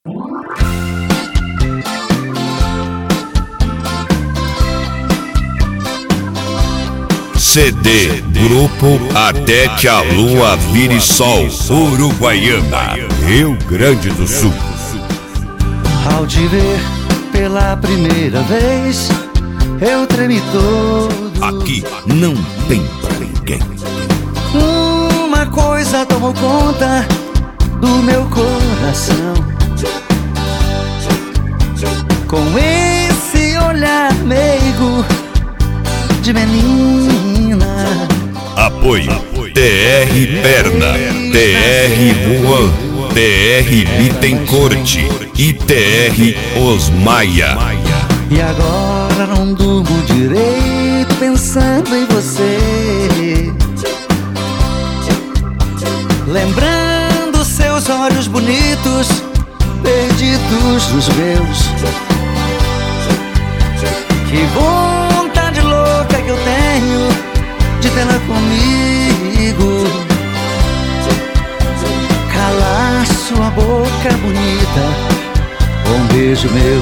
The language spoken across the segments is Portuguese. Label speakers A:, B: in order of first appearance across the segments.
A: CD Grupo Até que a Lua Vire Sol, Uruguaiana, Rio Grande do Sul.
B: Ao te ver pela primeira vez, eu tremi todo.
A: Aqui não tem pra ninguém.
B: Uma coisa tomou conta do meu coração. Com esse olhar meigo de menina.
A: Apoio TR Perna, TR Juan, TR Bittencourt e TR Osmaia.
B: E agora não durmo direito pensando em você, lembrando seus olhos bonitos perdidos nos meus. Que vontade louca que eu tenho de tê-la comigo, calar sua boca bonita com um beijo meu.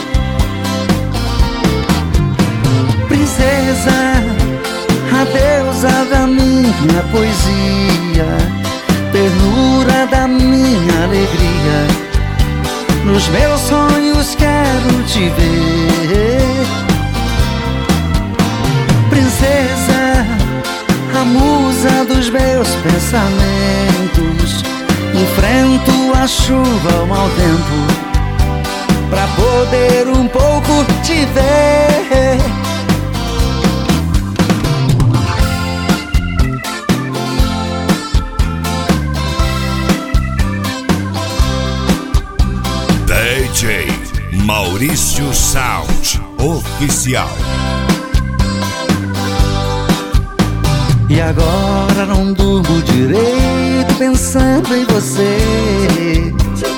B: Princesa, a deusa da minha poesia, ternura da minha alegria, nos meus sonhos quero te ver. Princesa, a musa dos meus pensamentos, enfrento a chuva, o mau tempo, pra poder um pouco te ver.
A: DJ Maurício Sound Oficial.
B: E agora não durmo direito pensando em você,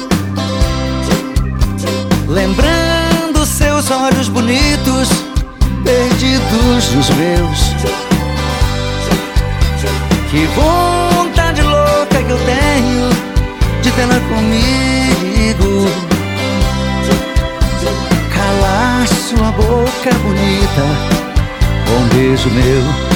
B: lembrando seus olhos bonitos perdidos nos meus. Que vontade louca que eu tenho de tê-la comigo, calar sua boca bonita com um beijo meu.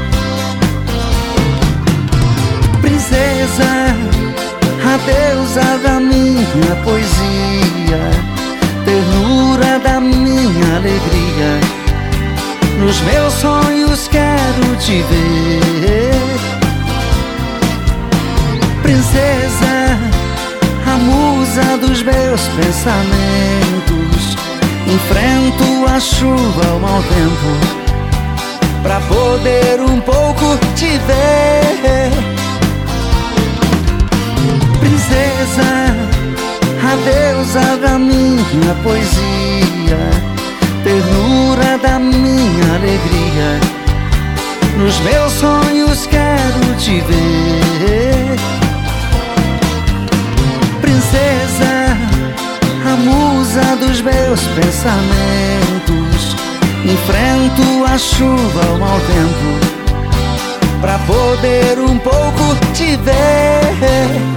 B: Princesa, a deusa da minha poesia, ternura da minha alegria, nos meus sonhos quero te ver. Princesa, a musa dos meus pensamentos, enfrento a chuva, o mau tempo, pra poder um pouco te ver. Princesa, a deusa da minha poesia, ternura da minha alegria, nos meus sonhos quero te ver. Princesa, a musa dos meus pensamentos, enfrento a chuva, o mau tempo, pra poder um pouco te ver.